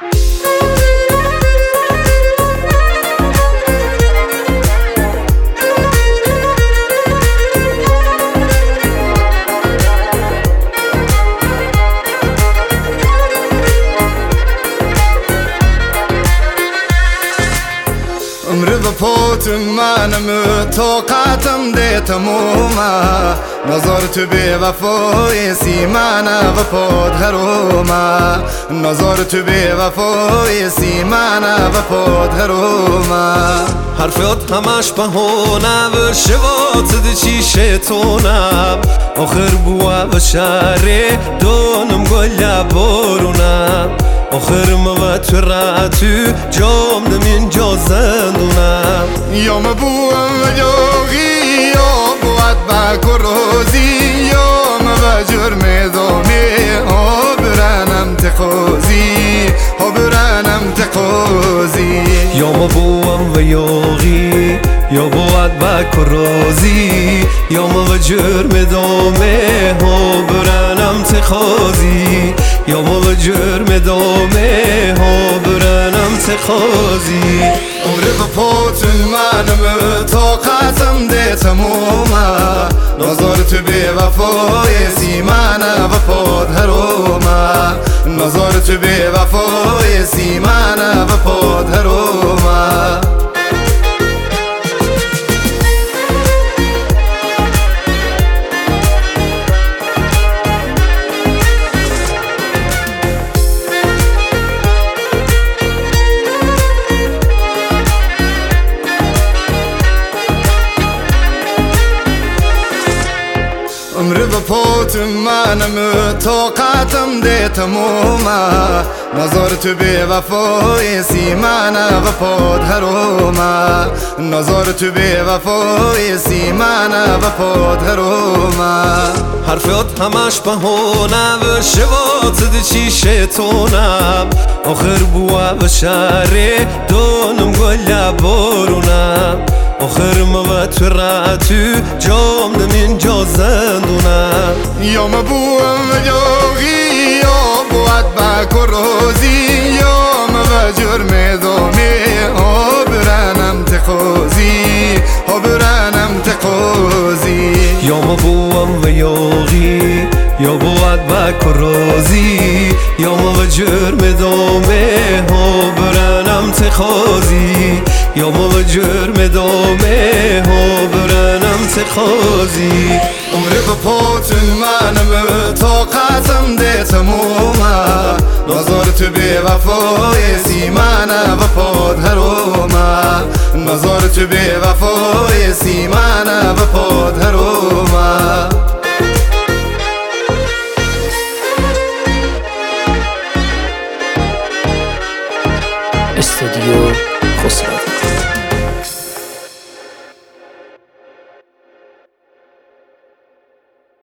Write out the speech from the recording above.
عمر وفات منم طاقتم ده تمومه نظر تو به وفای سیمانه وفات هرومه نظر تو به وفای سیمانه وفات هرومه حرفات همش بهونه و شوات دی چی شیطونم آخر بوا و شهره دونم گل بارونم آخر موت راتو جام دمین جا زندونم یا مبوم و جاغی یا بود با کروزی یا مبا جرم دامه ها برانم تقوزی ها برانم تقوزی یا مبوم و یاغی یا بود با کروزی یا مبا جرم دامه ها برانم تقوزی یا مبا جرم دامه ها برانم تقوزی عمر وفات منم طاقتم ده تمومه نظر تو به وفای سیمانه وفات هرومه نظر تو به وفای سیمانه وفات هرومه عمر وفات منم طاقتم ده تمومه نظر تو به وفای سیمانه وفات هرومه نظر تو به وفای سیمانه وفات هرومه حرفات همش بهونه و شوات دی چی شیطونم آخر بوا و شهره دونم گل بارونم آخر موت راتو جام دمین جا زندونم یا مبوم و جاغی یا بود با کروزی یا مبا جرم دامه ها برانم تقوزی ها برانم تقوزی یا مبوم و یاغی یا بود با کروزی یا مبا جرم دامه ها برانم تقوزی یا مبا جرم دامه ها برانم تقوزی عمر وفات منم طاقتم ده تمومه نظر تو به وفای سیمانه وفات هرومه نظر تو به وفای سیمانه وفات هرومه استودیو خسرو.